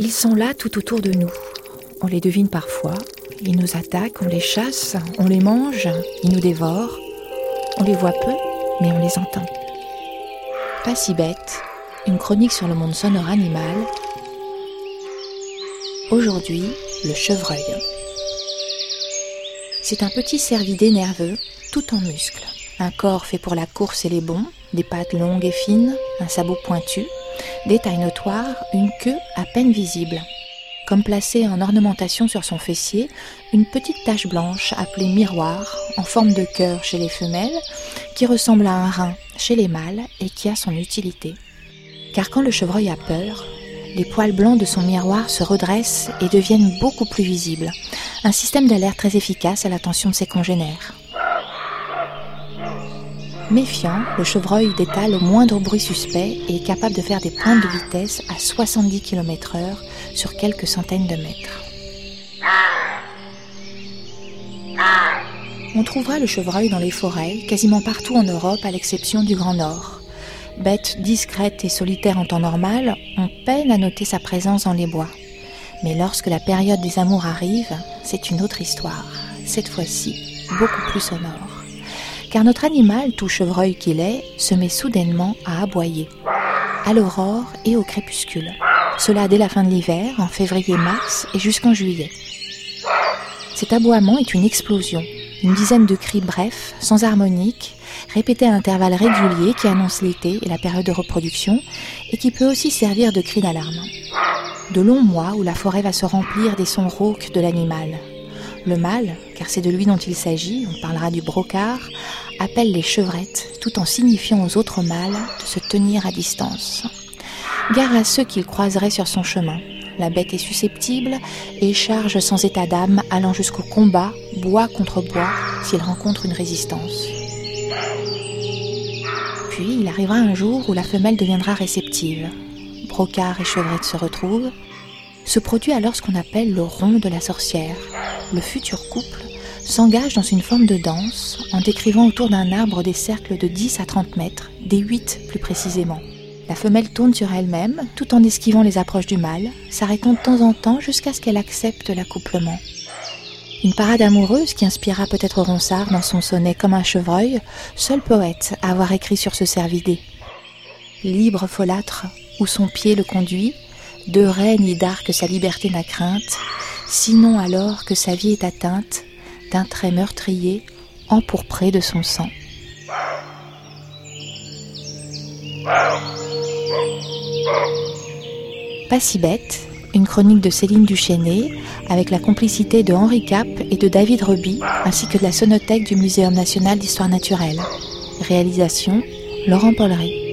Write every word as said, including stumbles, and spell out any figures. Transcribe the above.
Ils sont là tout autour de nous. On les devine parfois. Ils nous attaquent, on les chasse, on les mange, ils nous dévorent. On les voit peu, mais on les entend. Pas si bête, une chronique sur le monde sonore animal. Aujourd'hui, le chevreuil. C'est un petit cervidé nerveux, tout en muscles. Un corps fait pour la course et les bonds, des pattes longues et fines, un sabot pointu, des tailles notoires, une queue à peine visible. Comme placée en ornementation sur son fessier, une petite tache blanche appelée miroir, en forme de cœur chez les femelles, qui ressemble à un rein chez les mâles et qui a son utilité. Car quand le chevreuil a peur, les poils blancs de son miroir se redressent et deviennent beaucoup plus visibles. Un système d'alerte très efficace à l'attention de ses congénères. Méfiant, le chevreuil détale au moindre bruit suspect et est capable de faire des pointes de vitesse à soixante-dix kilomètres heure sur quelques centaines de mètres. On trouvera le chevreuil dans les forêts, quasiment partout en Europe à l'exception du Grand Nord. Bête discrète et solitaire en temps normal, on peine à noter sa présence dans les bois. Mais lorsque la période des amours arrive, c'est une autre histoire, cette fois-ci beaucoup plus sonore. Car notre animal, tout chevreuil qu'il est, se met soudainement à aboyer, à l'aurore et au crépuscule. Cela dès la fin de l'hiver, en février-mars et jusqu'en juillet. Cet aboiement est une explosion, une dizaine de cris brefs, sans harmonique, répétés à intervalles réguliers qui annoncent l'été et la période de reproduction et qui peut aussi servir de cri d'alarme. De longs mois où la forêt va se remplir des sons rauques de l'animal. Le mâle, car c'est de lui dont il s'agit, on parlera du brocard, appelle les chevrettes tout en signifiant aux autres mâles de se tenir à distance. Gare à ceux qu'il croiserait sur son chemin. La bête est susceptible et charge sans état d'âme allant jusqu'au combat, bois contre bois, s'il rencontre une résistance. Puis il arrivera un jour où la femelle deviendra réceptive. Brocard et chevrette se retrouvent. Se produit alors ce qu'on appelle le rond de la sorcière. Le futur couple s'engage dans une forme de danse en décrivant autour d'un arbre des cercles de dix à trente mètres, des huit plus précisément. La femelle tourne sur elle-même tout en esquivant les approches du mâle, s'arrêtant de temps en temps jusqu'à ce qu'elle accepte l'accouplement. Une parade amoureuse qui inspirera peut-être Ronsard dans son sonnet Comme un chevreuil, seul poète à avoir écrit sur ce cervidé. Libre folâtre, où son pied le conduit, de rêve ni d'arc sa liberté n'a crainte, sinon alors que sa vie est atteinte d'un trait meurtrier empourpré de son sang. Pas si bête, une chronique de Céline Duchesnay avec la complicité de Henri Cap et de David Reby ainsi que de la sonothèque du Muséum national d'histoire naturelle. Réalisation Laurent Pollery.